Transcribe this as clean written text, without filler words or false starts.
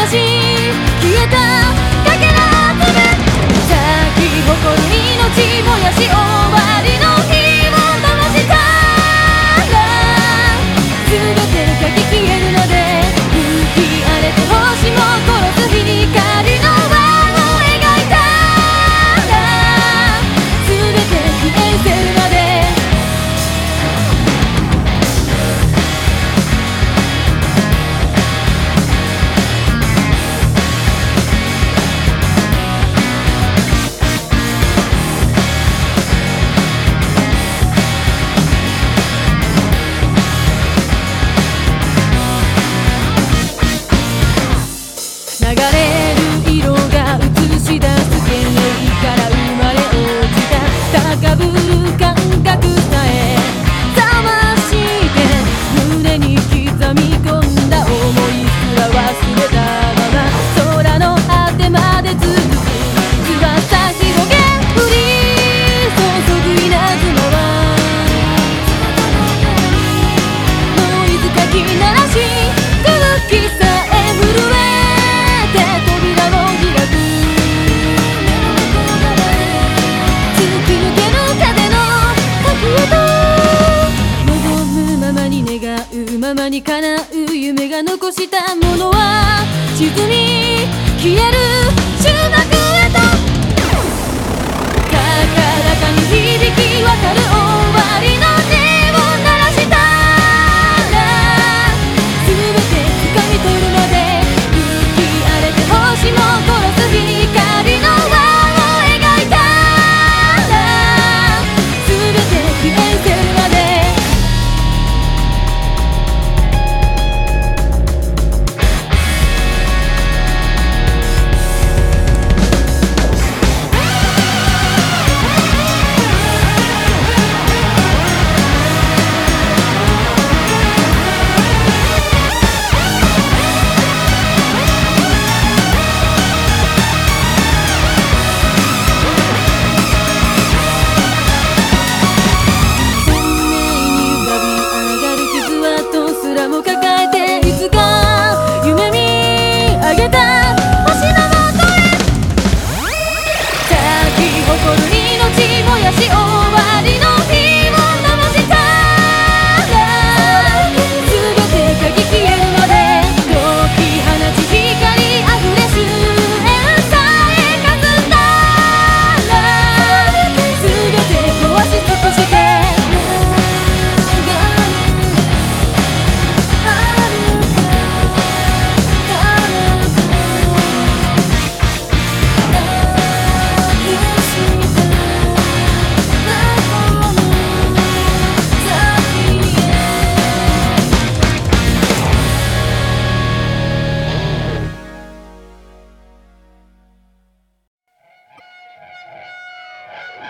し消えたかけら集め咲き誇る命燃やし終わりの日を灯したら全てが消えるので吹き荒れて星も殺す光の輪を描いたら全て消え失せるまで流れる色が映し出す幻影から生まれ落ちた高ぶる感覚さえ覚まして胸に刻み込んだ想いすら忘れたまま空の果てまで続く翼広げ降り注ぐ稲妻はもういつかき鳴らし空気さえ震え扉を開く突き抜ける風の先へと望むままに願うままに叶う夢が残したものは沈み消える終幕へと高らかに響き渡る